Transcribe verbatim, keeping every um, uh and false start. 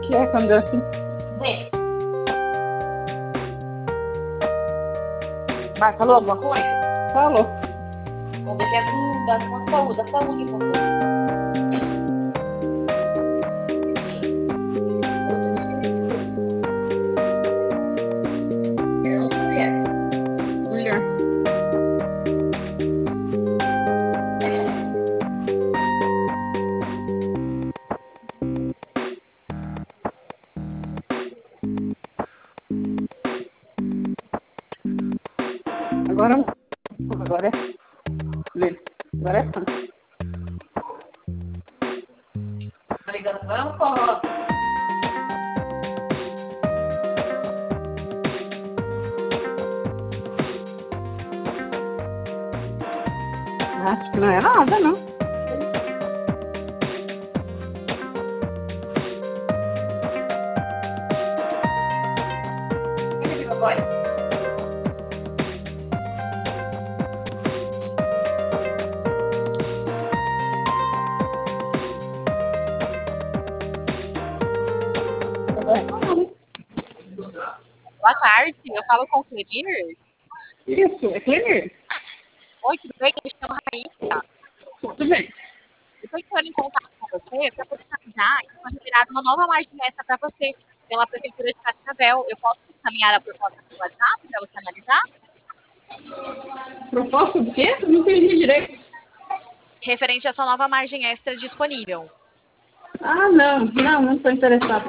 que é quando é assim? Vê. Mas falou alguma coisa? Falou. Vamos ver se é com, da, com a saúde, a saúde, por favor. Mulher. Agora, agora é. Lê. Agora é fã. Tá ligando agora um forró. Acho que não é nada, não. Ele ligou agora. Boa tarde, eu falo com o Clemir. Isso, é Clemir. Oi, tudo bem? Me chamo Raíssa. Tudo bem. Eu estou entrando em contato com você para poder avisar que foi liberada uma nova margem extra para você pela Prefeitura de Cascavel. Eu posso encaminhar a proposta no WhatsApp para você analisar? Proposta do quê? Não entendi direito. Referente a essa nova margem extra disponível. Ah, não. Não, não estou interessado.